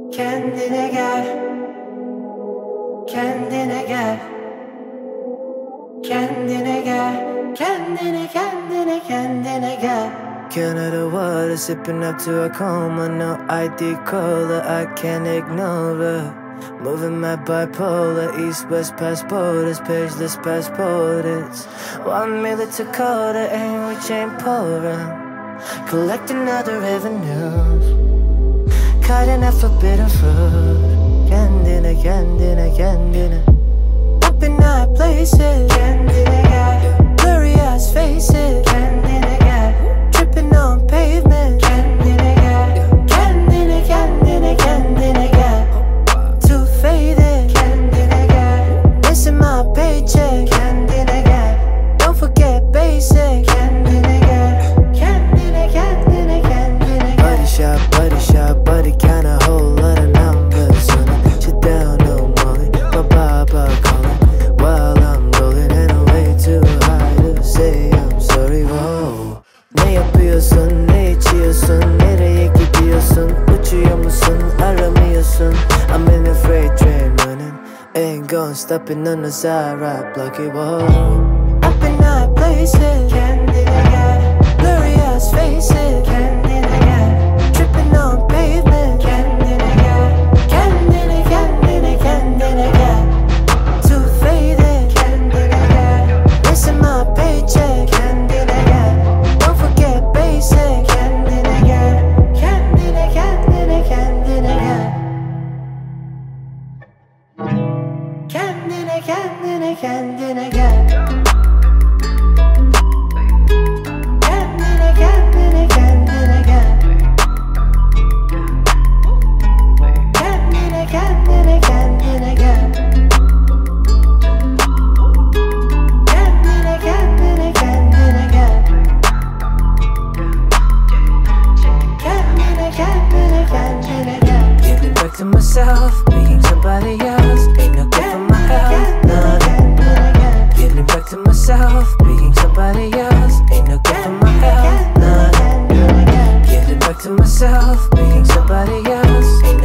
Kendine gel, kendine gel, kendine gel, kendine gel. Canada water, sipping up to a coma. No ID cola, I can't ignore her. Moving my bipolar, east-west passport is pageless passport. It's 1 million to Dakota, and we chain pouring, collecting other revenues, cutting out forbidden fruit. Kendine up in high places. Kendine gel, Blurry eyes faces. kendine gel, Tripping on pavement. kendine gel, kendine gel. Too faded. Kendine gel, Missing my paycheck. kendine gel, Don't forget basic. kendine gel, kendine gel. Body shot, body count a whole lot of numbers on it. Shit down, no molly, ba calling while I'm rolling, and I'm way too high to say I'm sorry. Whoa. Ne yapıyorsun, ne içiyorsun, nereye gidiyorsun, uçuyor musun, aramıyorsun. I'm in a freight train running, ain't gon' stopping on the side, right block it. Whoa. Up in high places. Kendine gel, Blurry eyes faces. kendine gel, Tripping on pavement. kendine gel, kendine gel. Too faded. Kendine gel, Missing my paycheck. kendine gel, Don't forget basic. kendine gel, kendine gel. Kendine gel. Giving back to myself, being somebody else ain't no good for my health. No. Giving back to myself, being somebody else ain't no good for my health. No. Giving back to myself, being somebody else ain't